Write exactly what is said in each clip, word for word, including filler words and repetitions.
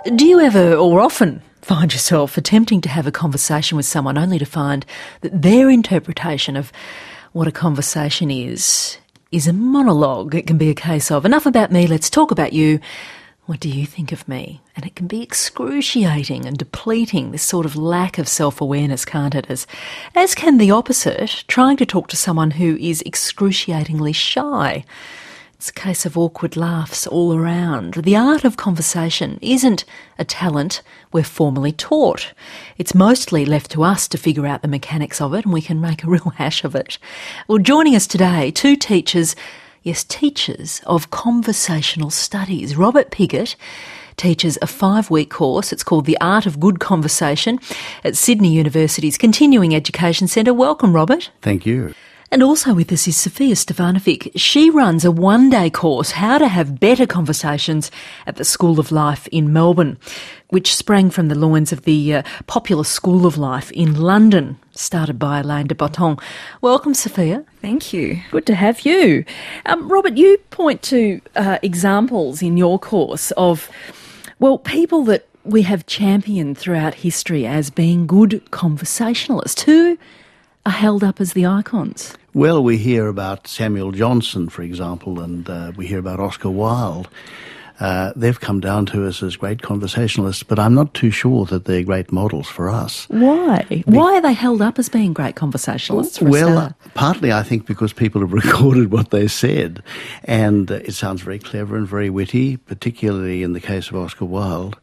Do you ever, or often, find yourself attempting to have a conversation with someone only to find that their interpretation of what a conversation is, is a monologue? It can be a case of, enough about me, let's talk about you. What do you think of me? And it can be excruciating and depleting, this sort of lack of self-awareness, can't it? As, as can the opposite, trying to talk to someone who is excruciatingly shy. It's a case of awkward laughs all around. The art of conversation isn't a talent we're formally taught. It's mostly left to us to figure out the mechanics of it, and we can make a real hash of it. Well, joining us today, two teachers, yes, teachers of conversational studies. Robert Piggott teaches a five-week course. It's called The Art of Good Conversation at Sydney University's Continuing Education Centre. Welcome, Robert. Thank you. And also with us is Sophia Stefanovic. She runs a one-day course, How to Have Better Conversations, at the School of Life in Melbourne, which sprang from the loins of the uh, popular School of Life in London, started by Alain de Botton. Welcome, Sophia. Thank you. Good to have you. Um, Robert, you point to uh, examples in your course of, well, people that we have championed throughout history as being good conversationalists. Who are held up as the icons? Well, we hear about Samuel Johnson, for example, and uh, we hear about Oscar Wilde. Uh, they've come down to us as great conversationalists, but I'm not too sure that they're great models for us. Why? Be- Why are they held up as being great conversationalists for Well, a start? partly I think because people have recorded what they said, and uh, it sounds very clever and very witty, particularly in the case of Oscar Wilde.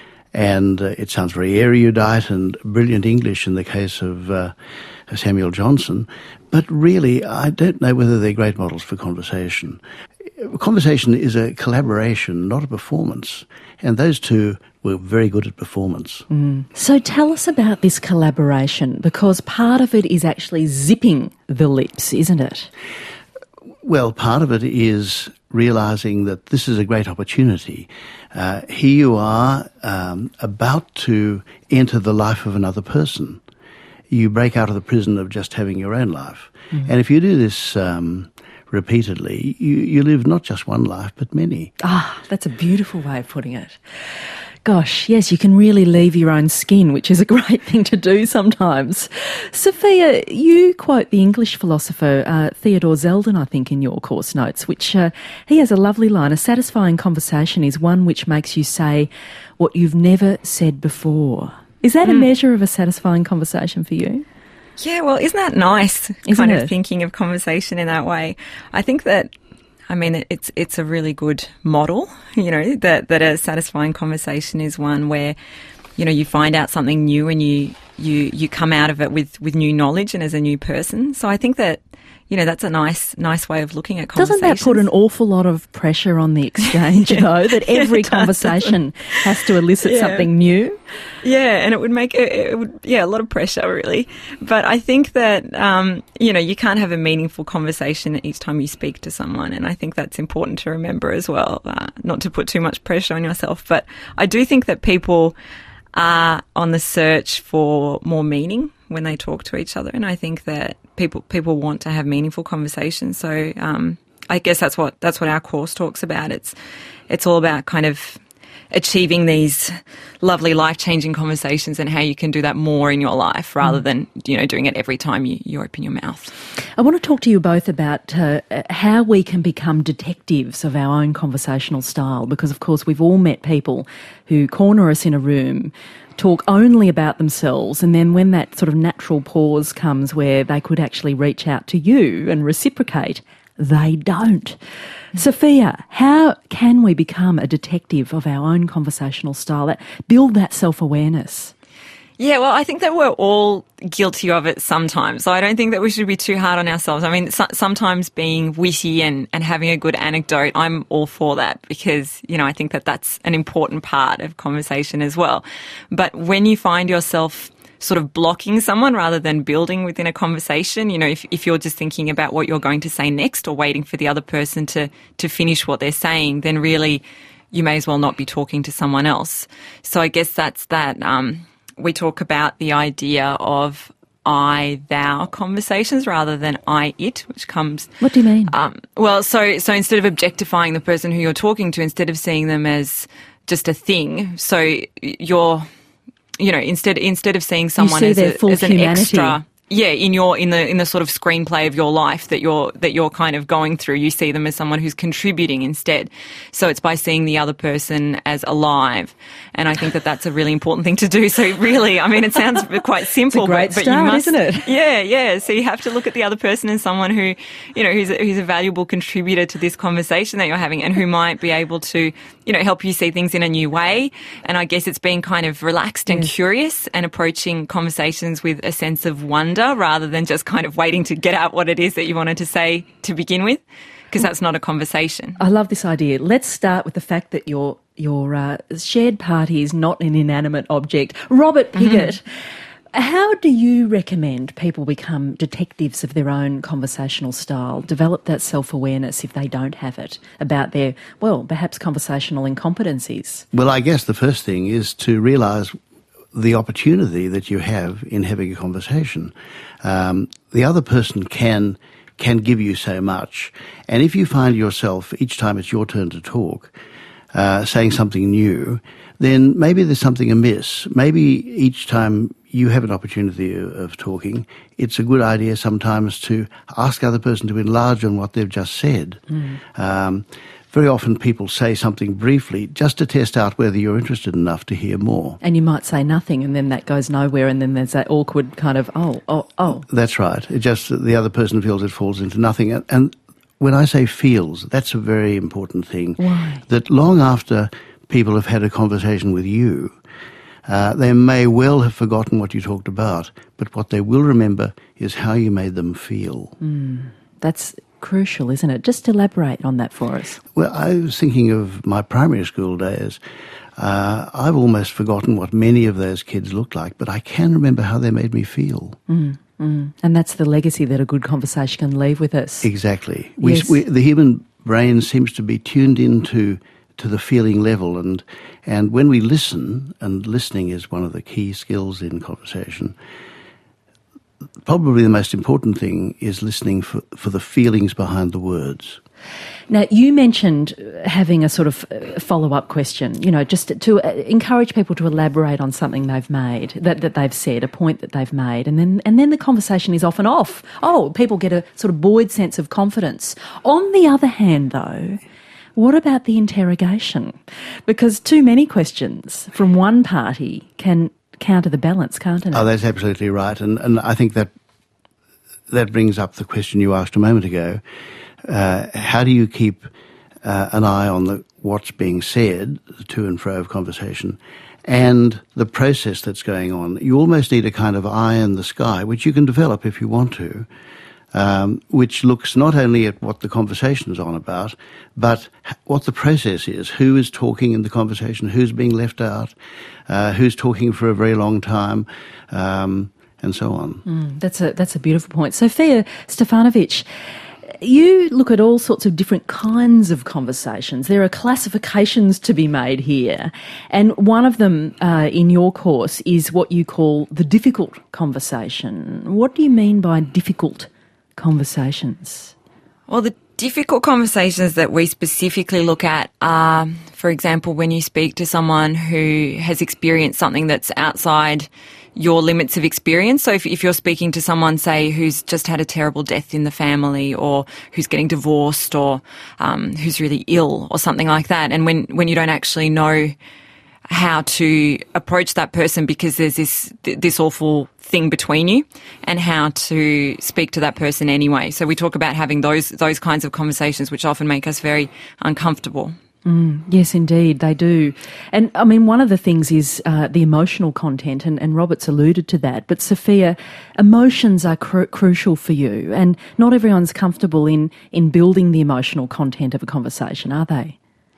And uh, it sounds very erudite and brilliant English in the case of uh, Samuel Johnson. But really, I don't know whether they're great models for conversation. Conversation is a collaboration, not a performance. And those two were very good at performance. Mm. So tell us about this collaboration, because part of it is actually zipping the lips, isn't it? Well, part of it is realising that this is a great opportunity. Uh, here you are um, about to enter the life of another person. You break out of the prison of just having your own life. Mm. And if you do this um, repeatedly, you, you live not just one life, but many. Ah, that's a beautiful way of putting it. Gosh, yes, you can really leave your own skin, which is a great thing to do sometimes. Sophia, you quote the English philosopher uh, Theodore Zeldin, I think, in your course notes, which uh, he has a lovely line: a satisfying conversation is one which makes you say what you've never said before. Is that mm. a measure of a satisfying conversation for you? Yeah, well, isn't that nice, isn't kind it? of thinking of conversation in that way? I think that, I mean, it's it's a really good model, you know, that, that a satisfying conversation is one where, you know, you find out something new and you you, you come out of it with, with new knowledge and as a new person. So I think that, you know, that's a nice nice way of looking at conversations. Doesn't that put an awful lot of pressure on the exchange, yeah. though, that every yeah, conversation has to elicit yeah. something new? Yeah, and it would make it, it would yeah a lot of pressure, really. But I think that um, you know, you can't have a meaningful conversation each time you speak to someone, and I think that's important to remember as well. Uh, not to put too much pressure on yourself, but I do think that people are on the search for more meaning when they talk to each other, and I think that people people want to have meaningful conversations. So um, I guess that's what that's what our course talks about. It's it's all about kind of achieving these lovely life-changing conversations and how you can do that more in your life rather mm. than, you know, doing it every time you, you open your mouth. I want to talk to you both about uh, how we can become detectives of our own conversational style, because, of course, we've all met people who corner us in a room, talk only about themselves, and then when that sort of natural pause comes where they could actually reach out to you and reciprocate, they don't. Sophia, how can we become a detective of our own conversational style, that build that self-awareness? Yeah, well, I think that we're all guilty of it sometimes. So I don't think that we should be too hard on ourselves. I mean, so, sometimes being witty and, and having a good anecdote, I'm all for that because, you know, I think that that's an important part of conversation as well. But when you find yourself sort of blocking someone rather than building within a conversation, you know, if, if you're just thinking about what you're going to say next or waiting for the other person to, to finish what they're saying, then really you may as well not be talking to someone else. So I guess that's that. Um, we talk about the idea of I, thou conversations rather than I, it, which comes... What do you mean? Um, well, so so instead of objectifying the person who you're talking to, instead of seeing them as just a thing. So you're, you know, instead instead of seeing someone see as, their a, full as an humanity. extra. Yeah, in your in the in the sort of screenplay of your life that you're that you're kind of going through, you see them as someone who's contributing instead. So it's by seeing the other person as alive, and I think that that's a really important thing to do. So really, I mean, it sounds quite simple, it's a great but, but start, you must, isn't it? Yeah, yeah. So you have to look at the other person as someone who, you know, who's a, who's a valuable contributor to this conversation that you're having, and who might be able to, you know, help you see things in a new way. And I guess it's being kind of relaxed and Yes. curious and approaching conversations with a sense of wonder rather than just kind of waiting to get out what it is that you wanted to say to begin with, because that's not a conversation. I love this idea. Let's start with the fact that your your uh, shared party is not an inanimate object. Robert Pigott, mm-hmm. how do you recommend people become detectives of their own conversational style, develop that self-awareness if they don't have it, about their, well, perhaps conversational incompetencies? Well, I guess the first thing is to realise the opportunity that you have in having a conversation. Um, the other person can can give you so much, and if you find yourself each time it's your turn to talk uh, saying something new, then maybe there's something amiss. Maybe each time you have an opportunity of, of talking, it's a good idea sometimes to ask the other person to enlarge on what they've just said. Mm. Um, Very often people say something briefly just to test out whether you're interested enough to hear more. And you might say nothing and then that goes nowhere, and then there's that awkward kind of, oh, oh, oh. That's right. It just, the other person feels it falls into nothing. And, and when I say feels, that's a very important thing. Why? That long after people have had a conversation with you, uh, they may well have forgotten what you talked about, but what they will remember is how you made them feel. Mm, that's crucial, isn't it? Just elaborate on that for us. Well, I was thinking of my primary school days. Uh, I've almost forgotten what many of those kids looked like, but I can remember how they made me feel. Mm, mm. And that's the legacy that a good conversation can leave with us. Exactly. We, Yes. we, the human brain seems to be tuned into to the feeling level, and and when we listen, and listening is one of the key skills in conversation, probably the most important thing is listening for, for the feelings behind the words. Now, you mentioned having a sort of follow-up question, you know, just to encourage people to elaborate on something they've made, that, that they've said, a point that they've made, and then and then the conversation is often off. Oh, people get a sort of buoyed sense of confidence. On the other hand, though, what about the interrogation? Because too many questions from one party can counter the balance, can't it? Oh, that's absolutely right. And and I think that that brings up the question you asked a moment ago. Uh, how do you keep uh, an eye on the what's being said, the to and fro of conversation, and the process that's going on? You almost need a kind of eye in the sky, which you can develop if you want to, um, which looks not only at what the conversation is on about, but what the process is. Who is talking in the conversation? Who's being left out? Uh, who's talking for a very long time? Um, and so on. Mm, that's a that's a beautiful point. Sofia Stefanovic, you look at all sorts of different kinds of conversations. There are classifications to be made here, and one of them uh, in your course is what you call the difficult conversation. What do you mean by difficult conversations? Well, the difficult conversations that we specifically look at are, for example, when you speak to someone who has experienced something that's outside your limits of experience. So if, if you're speaking to someone, say, who's just had a terrible death in the family, or who's getting divorced, or um, who's really ill or something like that, and when, when you don't actually know how to approach that person because there's this this awful thing between you, and how to speak to that person anyway. So we talk about having those those kinds of conversations, which often make us very uncomfortable. Mm, yes, indeed, they do. And, I mean, one of the things is uh, the emotional content, and, and Robert's alluded to that. But, Sofia, emotions are cru- crucial for you, and not everyone's comfortable in, in building the emotional content of a conversation, are they?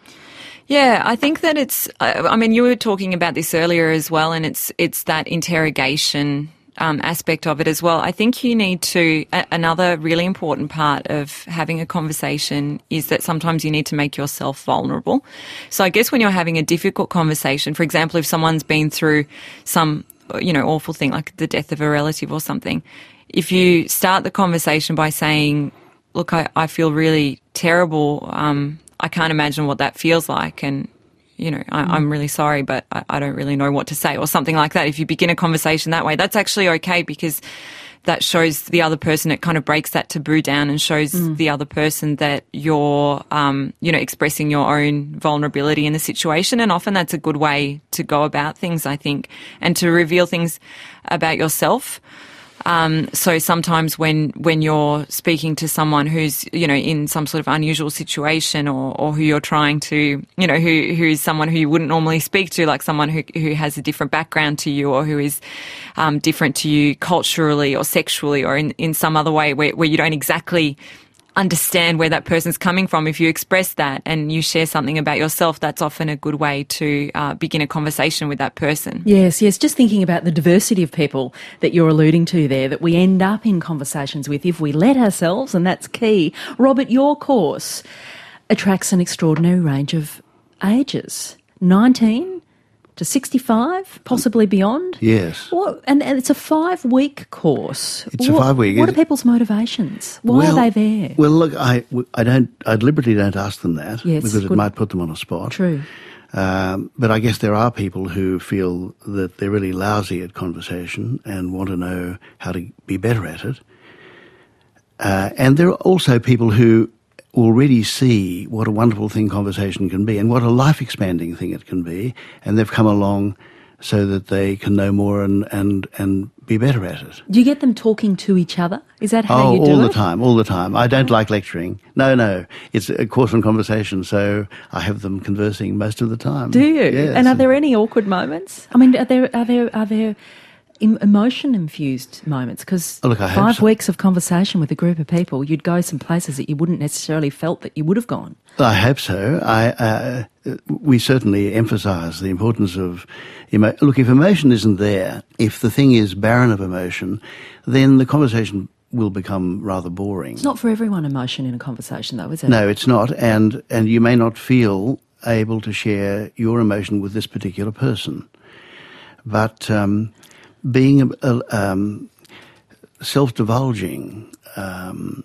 Yeah, I think that it's, I mean, you were talking about this earlier as well, and it's it's that interrogation Um, aspect of it as well. I think you need to, a- another really important part of having a conversation is that sometimes you need to make yourself vulnerable. So I guess when you're having a difficult conversation, for example, if someone's been through some, you know, awful thing like the death of a relative or something, if you start the conversation by saying, look, I, I feel really terrible, um, I can't imagine what that feels like, and you know, I, I'm really sorry, but I, I don't really know what to say, or something like that. If you begin a conversation that way, that's actually okay, because that shows the other person, it kind of breaks that taboo down and shows mm. the other person that you're, um, you know, expressing your own vulnerability in the situation. And often that's a good way to go about things, I think, and to reveal things about yourself. Um, so sometimes when, when you're speaking to someone who's, you know, in some sort of unusual situation, or, or who you're trying to, you know, who, who is someone who you wouldn't normally speak to, like someone who, who has a different background to you, or who is, um, different to you culturally or sexually, or in, in some other way where, where you don't exactly understand where that person's coming from, if you express that and you share something about yourself, that's often a good way to uh, begin a conversation with that person. Yes, yes, just thinking about the diversity of people that you're alluding to there, that we end up in conversations with if we let ourselves, and that's key. Robert, your course attracts an extraordinary range of ages, nineteen to sixty-five, possibly beyond. Yes. What, and, and it's a five-week course. It's what, a five-week. What are people's motivations? Why well, are they there? Well, look, I, I don't, I deliberately don't ask them that, yes, because it good. might put them on a spot. True. Um, but I guess there are people who feel that they're really lousy at conversation and want to know how to be better at it. Uh, and there are also people who already see what a wonderful thing conversation can be and what a life-expanding thing it can be, and they've come along so that they can know more and, and, and be better at it. Do you get them talking to each other? Is that how oh, you do it? all the time, all the time. I don't like lecturing. No, no. It's a course on conversation, so I have them conversing most of the time. Do you? Yes. And are there any awkward moments? I mean, are there are there are there emotion-infused moments? Because oh, look, I five so. weeks of conversation with a group of people, you'd go some places that you wouldn't necessarily felt that you would have gone. I hope so. I, uh, we certainly emphasise the importance of emo- look. If emotion isn't there, if the thing is barren of emotion, then the conversation will become rather boring. It's not for everyone emotion in a conversation, though, is it? No, it's not, and and you may not feel able to share your emotion with this particular person, but. Um, Being uh, um, self-divulging um,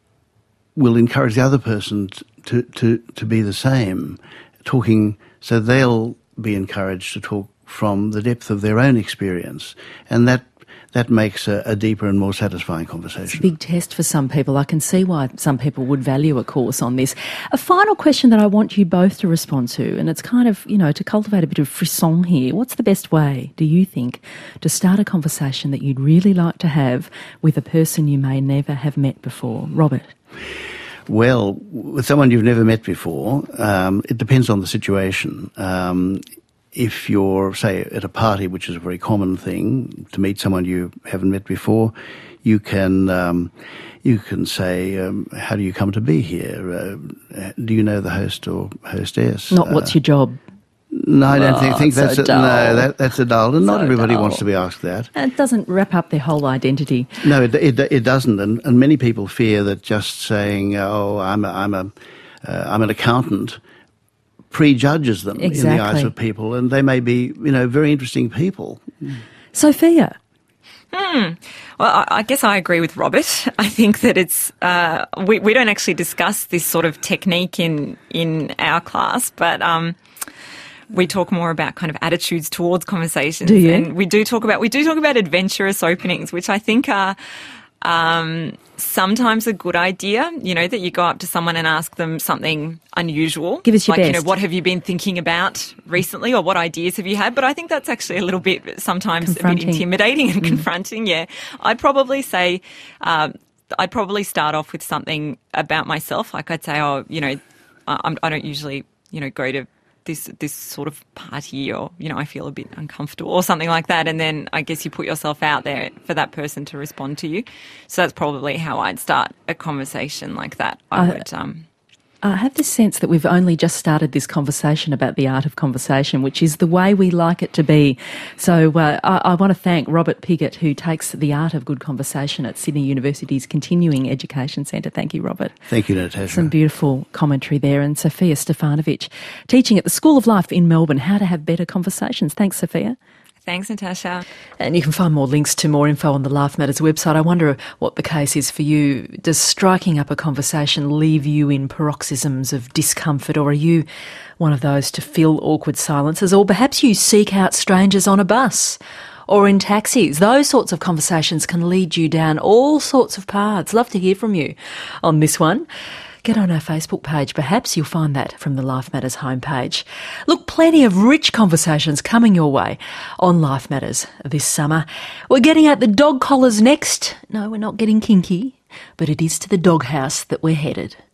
will encourage the other person to, to, to be the same, talking so they'll be encouraged to talk from the depth of their own experience, and that that makes a, a deeper and more satisfying conversation. It's a big test for some people. I can see why some people would value a course on this. A final question that I want you both to respond to, and it's kind of, you know, to cultivate a bit of frisson here. What's the best way, do you think, to start a conversation that you'd really like to have with a person you may never have met before? Robert? Well, with someone you've never met before, um, it depends on the situation. Um, If you're, say, at a party, which is a very common thing, to meet someone you haven't met before, you can um, you can say, um, how do you come to be here? Uh, do you know the host or hostess? Not what's uh, your job? No, I don't oh, think, think that's so a, dull. no, that, that's a dull. And so not everybody dull. wants to be asked that. And it doesn't wrap up their whole identity. No, it it, it doesn't. And, and many people fear that just saying, oh, I'm a, I'm a uh, I'm an accountant, prejudges them exactly. in the eyes of people, and they may be, you know, very interesting people. Sophia? Hmm. Well, I, I guess I agree with Robert. I think that it's uh, we we don't actually discuss this sort of technique in in our class, but um, we talk more about kind of attitudes towards conversations. Do you? And we do talk about we do talk about adventurous openings, which I think are. Um, sometimes a good idea, you know, that you go up to someone and ask them something unusual. Give us your like, best. you know, what have you been thinking about recently, or what ideas have you had? But I think that's actually a little bit, sometimes a bit intimidating and mm. confronting, yeah. I'd probably say, uh, I'd probably start off with something about myself. Like I'd say, oh, you know, I, I don't usually, you know, go to this this sort of party, or, you know, I feel a bit uncomfortable or something like that. And then I guess you put yourself out there for that person to respond to you. So that's probably how I'd start a conversation like that. I uh, would... Um, I have this sense that we've only just started this conversation about the art of conversation, which is the way we like it to be. So uh, I, I want to thank Robert Piggott, who takes the art of good conversation at Sydney University's Continuing Education Centre. Thank you, Robert. Thank you, Natasha. Some beautiful commentary there. And Sophia Stefanovic, teaching at the School of Life in Melbourne, how to have better conversations. Thanks, Sophia. Thanks, Natasha. And you can find more links to more info on the Life Matters website. I wonder what the case is for you. Does striking up a conversation leave you in paroxysms of discomfort, or are you one of those to fill awkward silences? Or perhaps you seek out strangers on a bus or in taxis. Those sorts of conversations can lead you down all sorts of paths. Love to hear from you on this one. Get on our Facebook page. Perhaps you'll find that from the Life Matters homepage. Look, plenty of rich conversations coming your way on Life Matters this summer. We're getting at the dog collars next. No, we're not getting kinky, but it is to the doghouse that we're headed.